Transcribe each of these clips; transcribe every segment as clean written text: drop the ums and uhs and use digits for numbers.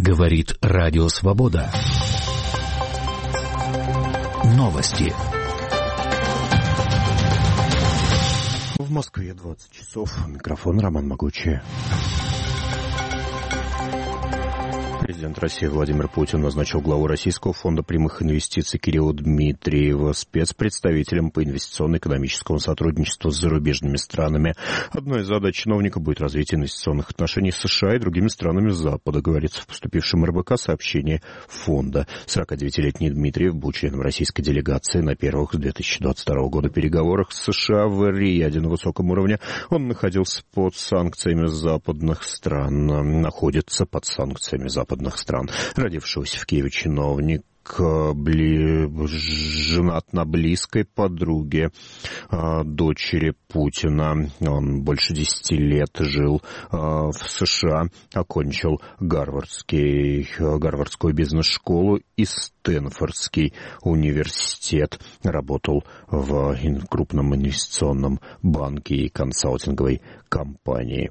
Говорит Радио Свобода. Новости. В Москве 20 часов. Микрофон Роман Могучий. Президент России Владимир Путин назначил главу Российского фонда прямых инвестиций Кирилла Дмитриева спецпредставителем по инвестиционно-экономическому сотрудничеству с зарубежными странами. Одной из задач чиновника будет развитие инвестиционных отношений с США и другими странами Запада, говорится в поступившем РБК сообщении фонда. 49-летний Дмитриев был членом российской делегации на первых с 2022 года переговорах с США в Риаде на высоком уровне. Он находился под санкциями западных стран, находится под санкциями западных стран. Родившегося в Киеве чиновник женат на близкой подруге дочери Путина. Он больше 10 лет жил в США, окончил Гарвардскую бизнес-школу и Стэнфордский университет. Работал в крупном инвестиционном банке и консалтинговой компании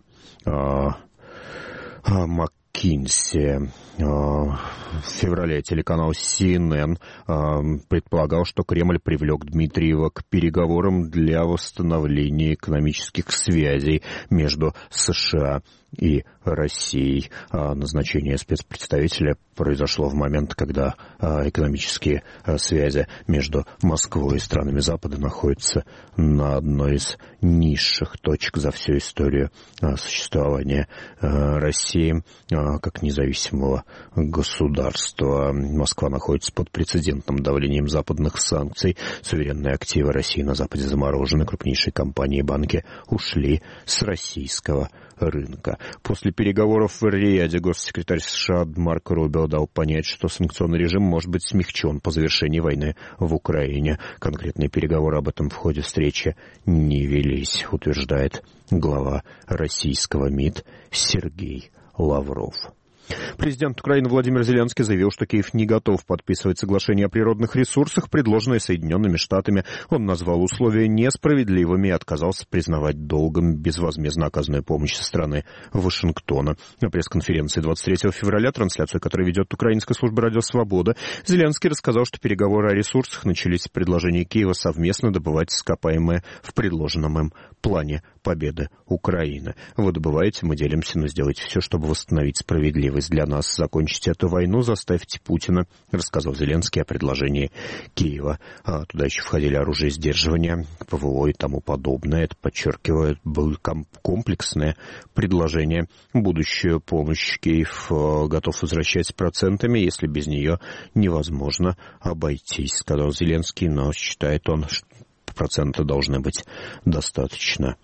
McKinsey. В феврале телеканал CNN предполагал, что Кремль привлек Дмитриева к переговорам для восстановления экономических связей между США и Россией. Назначение спецпредставителя произошло в момент, когда экономические связи между Москвой и странами Запада находятся на одной из низших точек за всю историю существования России как независимого государства. Москва находится под прецедентным давлением западных санкций. Суверенные активы России на Западе заморожены. Крупнейшие компании и банки ушли с российского рынка. После переговоров в Риаде госсекретарь США Марк Рубио дал понять, что санкционный режим может быть смягчен по завершении войны в Украине. Конкретные переговоры об этом в ходе встречи не велись, утверждает глава российского МИД Сергей Лавров. Президент Украины Владимир Зеленский заявил, что Киев не готов подписывать соглашение о природных ресурсах, предложенное Соединенными Штатами. Он назвал условия несправедливыми и отказался признавать долгом безвозмездно оказанную помощь со стороны Вашингтона. На пресс-конференции 23 февраля, трансляцию которой ведет Украинская служба «Радио Свобода», Зеленский рассказал, что переговоры о ресурсах начались с предложения Киева совместно добывать ископаемые в предложенном им плане победы Украины. Вы добываете, мы делимся, но сделайте все, чтобы восстановить справедливость для нас. Закончить эту войну, заставьте Путина, рассказал Зеленский о предложении Киева. Туда еще входили оружие сдерживания, ПВО и тому подобное. Это, подчеркиваю, было комплексное предложение. Будущую помощь Киев готов возвращать с процентами, если без нее невозможно обойтись, сказал Зеленский, но считает он, что проценты должны быть достаточно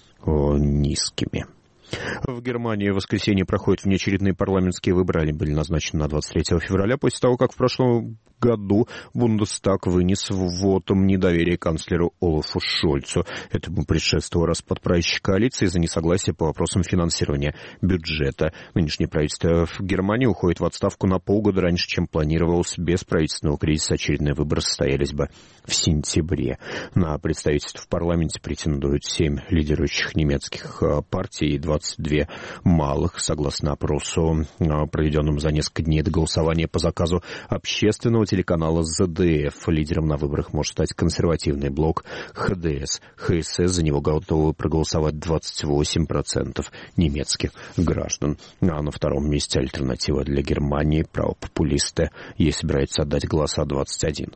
низкими. В Германии в воскресенье проходят внеочередные парламентские выборы. Они были назначены на 23 февраля, после того, как в прошлом году Бундестаг вынес вотом недоверия канцлеру Олафу Шольцу. Этому предшествовал распад правящей коалиции из-за несогласия по вопросам финансирования бюджета. Нынешнее правительство в Германии уходит в отставку на полгода раньше, чем планировалось. Без правительственного кризиса очередные выборы состоялись бы в сентябре. На представительство в парламенте претендуют 7 лидирующих немецких партий и 22 малых. Согласно опросу, проведенному за несколько дней до голосования по заказу общественного телеканала ЗДФ, лидером на выборах может стать консервативный блок ХДС. ХСС, за него готовы проголосовать 28% немецких граждан. А на втором месте альтернатива для Германии, правопопулисты. Ей собирается отдать голоса 21%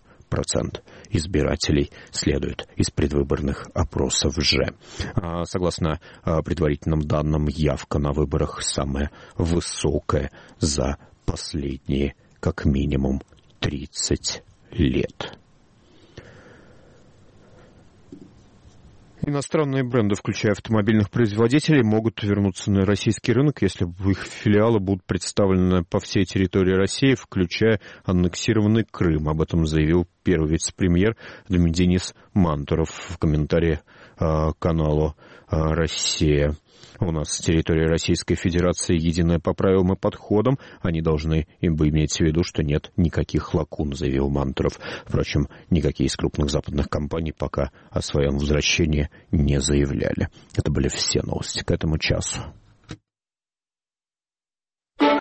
избирателей, следует из предвыборных опросов же. Согласно предварительным данным, явка на выборах самая высокая за последние, как минимум, 30 лет. Иностранные бренды, включая автомобильных производителей, могут вернуться на российский рынок, если их филиалы будут представлены по всей территории России, включая аннексированный Крым. Об этом заявил первый вице-премьер Денис Мантуров в комментарии каналу «Россия». У нас территория Российской Федерации единая по правилам и подходам. Они должны иметь в виду, что нет никаких лакун, заявил Мантуров. Впрочем, никакие из крупных западных компаний пока о своем возвращении не заявляли. Это были все новости к этому часу.